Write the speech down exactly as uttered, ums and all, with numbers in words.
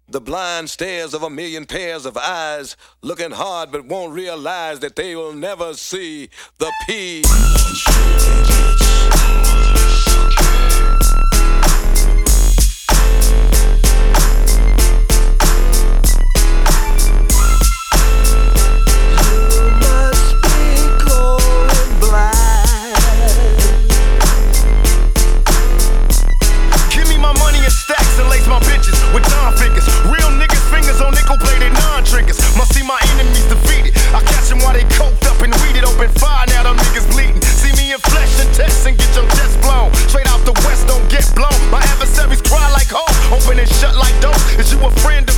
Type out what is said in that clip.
The blind stares of a million pairs of eyes, looking hard but won't realize that they will never see the P. With Don figures, real niggas fingers on nickel plated non-triggers. Must see my enemies defeated. I catch them while they coked up and weeded. Open fire, now them niggas bleeding. See me in flesh and test and get your chest blown. Straight out the west, don't get blown. My adversaries cry like hoes, open and shut like doors. Is you a friend of